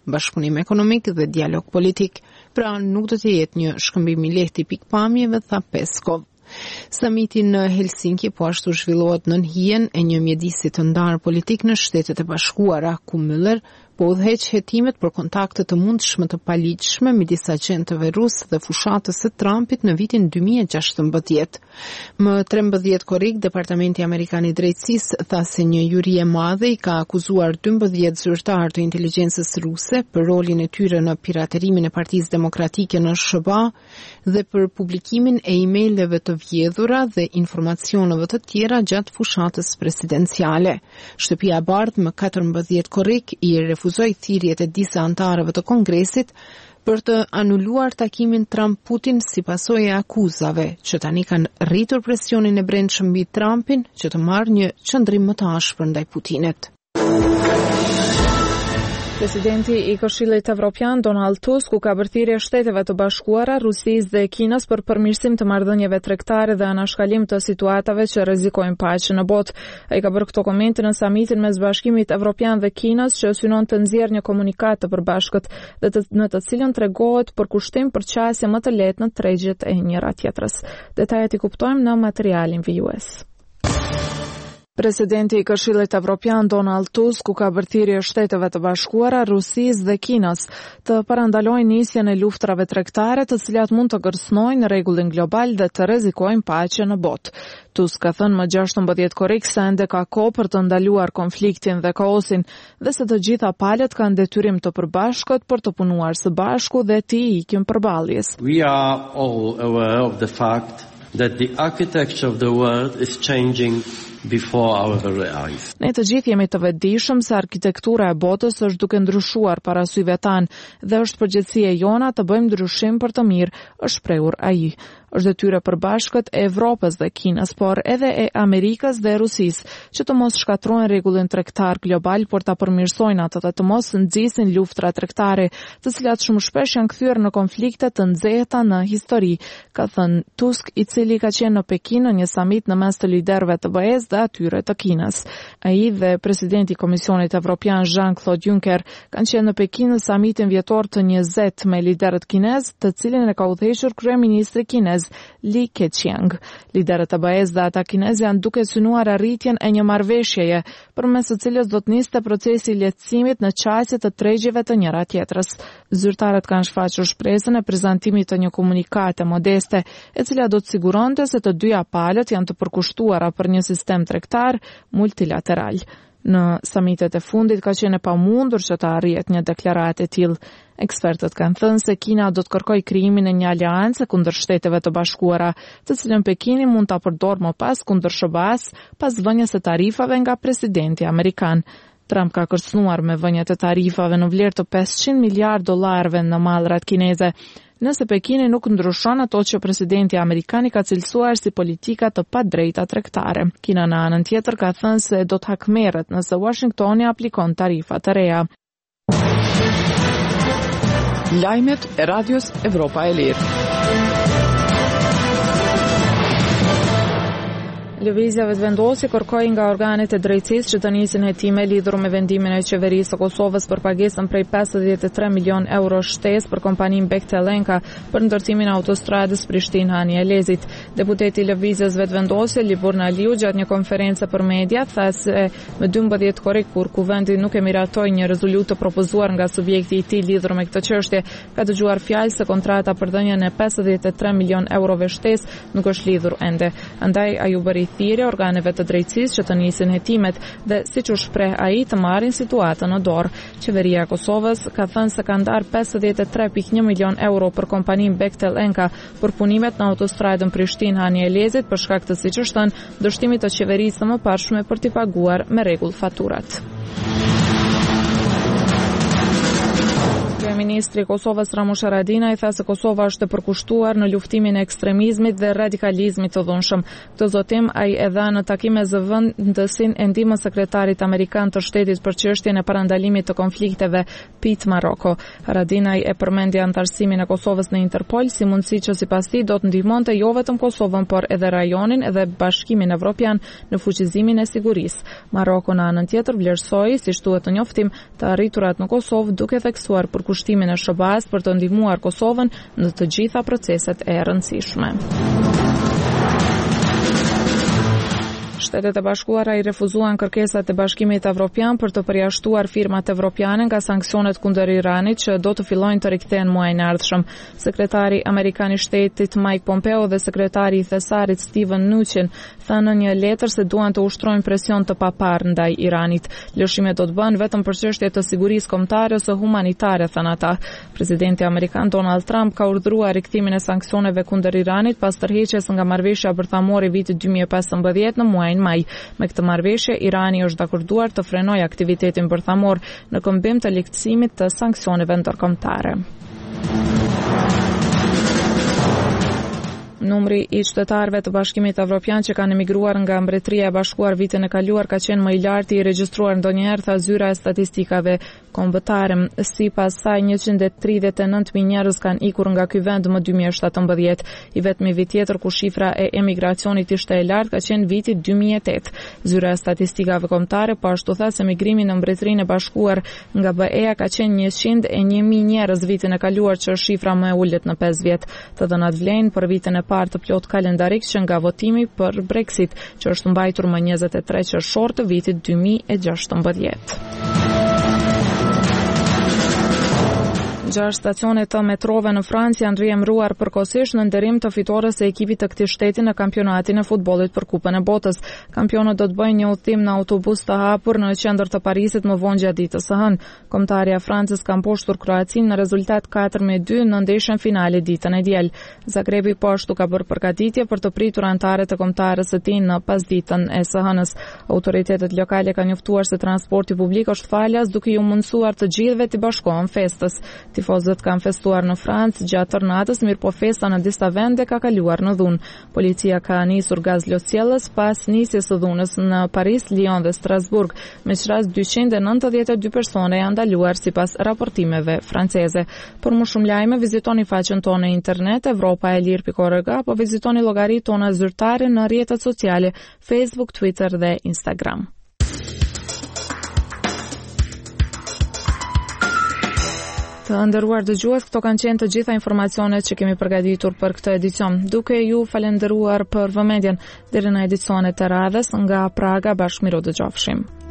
bashkëpunim ekonomik dhe dialog politik, pra nuk do të jetë një shkëmbim i lehtë i pikpamjeve, tha Peskov. Samiti në Helsinki po ashtu zhvillohet nën hijen e një mjedisi të ndarë politik në Shtetet e Bashkuara, ku Müller po udhëheq hetimet për kontakte të mundshme të paligjshme midis agentëve rusë dhe fushatës së Trumpit në vitin 2016. Më 13 korrik, Departamenti Amerikan i Drejtësisë tha se një juri e madhe i ka akuzuar 12 zyrtar të inteligjencës ruse për rolin e tyre në piraterimin e Partisë Demokratike në SBA dhe për publikimin e emaileve të vjedhura dhe informacioneve të tjera gjatë fushatës presidenciale. Shtëpia e Bardhë më 14 korrik i refuzoi thirrjet e disa antarëve të Kongresit për të anuluar takimin Trump-Putin si pasojë e akuzave që tani kanë rritur presionin e brendshëm mbi Trumpin që të marrë një qëndrim më të ashpër ndaj Putinit. Presidenti i Këshillit Evropian Donald Tusk u ka bërthirrje Shteteve të Bashkuara, Rusisë dhe Kinës për përmirësim të marrëdhënieve tregtare dhe anashkalim të situatave që rrezikojnë paqen në botë. Ai ka bërë këto komente në samitin mes Bashkimit Evropian dhe Kinës që synon të nxjerrë një komunikat të përbashkët dhe në të cilën tregohet për kushtim për qasje më të lehtë në tregjet e njëra tjetrës. Detajet i kuptojmë në materialin vijues. Presidenti i Këshillit Evropian Donald Tusk u ka bërthirrje Shteteve të Bashkuara, Rusisë dhe Kinës të parandalojnë nisjen e luftrave tregtare të cilat mund të kërcënojnë rregullin global dhe të rrezikojnë paqen në botë. Tusk ka thënë më 16 korrik se ende ka kohë për të ndaluar konfliktin dhe kaosin dhe se të gjitha palët kanë detyrim të përbashkët për të punuar së bashku dhe të ikin përballjes. We are all aware of the fact that the architecture of the world is changing before our very eyes. Ne të gjithë jemi të vetëdijshëm se arkitektura e botës është duke ndryshuar para syve tanë dhe është përgjegjësia jona të bëjmë ndryshim për të mirë, është shprehur ai. Është detyra përbashkët e Evropës dhe Kinës, por edhe e Amerikës dhe Rusisë, që të mos shkatrojnë rregullin tregtar global, por ta përmirësojnë atë dhe të mos nxisin luftra tregtare, të cilat shumë shpesh janë kthyer në konflikte të nxehta në histori, ka thënë Tusk, i cili ka qenë në Pekin në një samit në mes të liderëve të BE-s dhe atyre të Kinës. Ai dhe presidenti i Komisionit Evropian Jean-Claude Juncker kanë qenë në Pekin në samitin vjetor të 20 me liderët kinez, të cilin e ka udhëhequr kryeministri kinez Li Keqiang. Liderët e BE-s dhe ata kinez janë duke synuar arritjen e një marrëveshjeje, përmes së cilës do të niste procesi i lehtësimit në qasje të tregjive të njëra tjetrës. Zyrtarët kanë shfaqur shpresën e prezantimit të një komunikate modeste, e cila do të siguronte se të dyja palët janë të përkushtuara për një sistem tregtar multilateral. Në samitet e fundit ka qenë e pamundur që të arrihet një deklaratë e tillë. Ekspertët kanë thënë se Kina do të kërkojë krijimin e një aleance kundër Shteteve të Bashkuara, të cilën Pekini mund ta përdorë më pas kundër SBA-s pas vënies së tarifave nga presidenti amerikan. Trump ka kërcënuar me vënjet e tarifave në vlerë të $500 miliardë në mallrat kineze. Nëse Pekini nuk ndryshon ato që presidenti amerikan i ka cilësuar si politika të padrejta tregtare. Kina në anën tjetër ka thënë se do të hakmerret nëse Washingtoni aplikon tarifa të reja. Lajmet e Radios Evropa e Lirë. Lëvizja vetëvendosi kërkoi nga organet e drejtësisë që të nisin hetime lidhur me vendimin e qeverisë së Kosovës për pagesën prej 53 milion euro shtesë për kompaninë Bektelenka për ndërtimin e autostradës Prishtinë-Hani Elezit. Deputeti i lëvizjes vetëvendosje Liburna Aliu gjatë një konferencë për media tha se më 12 korrik kur kuvendi nuk e miratoi një rezolutë të propozuar nga subjekti i tij lidhur me këtë çështje, ka dëgjuar fjalë se kontrata për dhënien e 53 milion eurove shtesë nuk është lidhur ende. Andaj ai u bëri thirrje organeve të drejtësisë që të nisin hetimet dhe siç u shpreh ai të marrin situatën në dorë. Qeveria e Kosovës ka thënë se ka ndarë 53.1 milion euro për kompaninë Bektelenka për punimet në autostradën Prishtinë-Hani Elezit për shkak të, siç është thënë, dështimit të qeverisë së mëparshme për t'i paguar me rregull faturat. Kryeministri i Kosovës Ramush Haradinaj tha se Kosova është e përkushtuar në luftimin e ekstremizmit dhe radikalizmit të dhunshëm. Këtë zotim ai e dha në takim me zëvendësin e ndihmës sekretarit amerikan të shtetit për çështjen e parandalimit të konflikteve Pete Maroko. Haradinaj e përmendi antarësimin e Kosovës në Interpol si mundësi që sipas tij do të ndihmonte jo vetëm Kosovën, por edhe rajonin edhe Bashkimin Evropian në fuqizimin e sigurisë. Maroko në anën tjetër vlerësoi, si shtuhet në njoftim, të arriturat në Kosovë duke theksuar përkushtimin e SBA-s për të ndihmuar Kosovën në të gjitha proceset e rëndësishme. Shtetet e Bashkuara i refuzuan kërkesat e Bashkimit Evropian për të përjashtuar firmat evropiane nga sanksionet kundër Iranit që do të fillojnë të rikthehen muajin e ardhshëm. Sekretari amerikan i shtetit Mike Pompeo dhe sekretari i thesarit Steven Mnuchin thanë në një letër se duan të ushtrojnë presion të paparë ndaj Iranit. Lëshimet do të bëhen vetëm për çështje të sigurisë kombëtare ose humanitare, thanë ata. Presidenti amerikan Donald Trump ka urdhëruar rikthimin e sanksioneve kundër Iranit pas tërheqjes nga marrëveshja bërthamore vitit 2015 në muajin maj. Me këtë marrëveshje, Irani është dakorduar të frenojë aktivitetin bërthamor në këmbim të lehtësimit të sanksioneve ndërkombëtare. Numri i qytetarëve të Bashkimit Evropian që kanë emigruar nga Mbretëria e Bashkuar vitin e kaluar ka qenë më i larti i regjistruar ndonjëherë, tha zyra e statistikave kombëtare. Sipas saj 139.000 njerëz kanë ikur nga ky vend më 2017. I vetmi vit tjetër ku shifra e emigracionit ishte e lartë ka qenë viti 2008. Zyra e statistikave kombëtare po ashtu tha se emigrimi në Mbretërinë e Bashkuar nga BE ka qenë 101.000 njerëz vitin e kaluar, që është shifra më e ulët në 5 vjet. Të dhënat vlen për vitin e parë të plot kalendarik që nga votimi për Brexit, që është mbajtur më 23 qershor të vitit 2016. 6 stacione të metrove në Francë janë riemëruar përkohësisht në nderim të fitores së ekipit të këtij shteti në kampionatin e futbollit për Kupën e Botës. Kampionët do të bëjnë një udhëtim në autobus të hapur në qendër të Parisit më vonë gjatë ditës së hënë. Kombëtarja e Francës ka mposhtur Kroacinë në rezultat 4-2 në ndeshjen finale ditën e diel. Zagrebi po ashtu ka bërë përgatitje për të pritur anëtarët e kombëtarës së tij në pasditën e së hënës. Autoritetet lokale kanë njoftuar se transporti publik është falas, duke ju mundësuar të gjithëve të bashkohen festës. Tifozët kanë festuar në Francë gjatë tërë natës, mirë po festa në disa vende ka kaluar në dhunë. Policia ka nisur gaz lotësielës pas nisjes së dhunës në Paris, Lyon dhe Strasburg. Meqenëse 292 persone janë ndaluar sipas raportimeve franceze. Për më shumë lajme vizitoni faqen tonë në internet europaelir.org apo vizitoni llogaritë tona zyrtare në rrjetet sociale Facebook, Twitter dhe Instagram. Të nderuar dëgjues, këto kanë qenë të gjitha informacionet që kemi përgatitur për këtë edicion. Duke ju falendëruar për vëmendjen, deri në edicionet e radhës nga Praga, bashkë miru dëgjofshim.